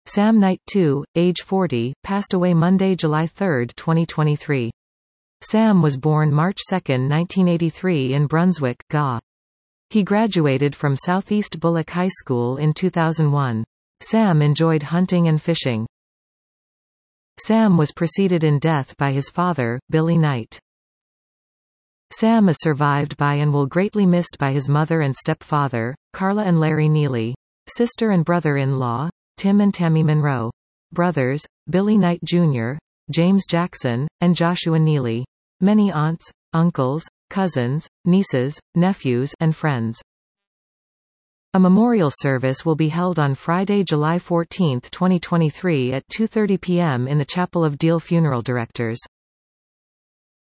Sam Knight II, age 40, passed away Monday, July 3, 2023. Sam was born March 2, 1983 in Brunswick, GA. He graduated from Southeast Bullock High School in 2001. Sam enjoyed hunting and fishing. Sam was preceded in death by his father, Billy Knight. Sam is survived by and will greatly missed by his mother and stepfather, Carla and Larry Neely, sister and brother-in-law, Tim and Tammy Monroe, brothers, Billy Knight Jr., James Jackson, and Joshua Neely, many aunts, uncles, cousins, nieces, nephews, and friends. A memorial service will be held on Friday, July 14, 2023 at 2:30 p.m. in the Chapel of Deal Funeral Directors.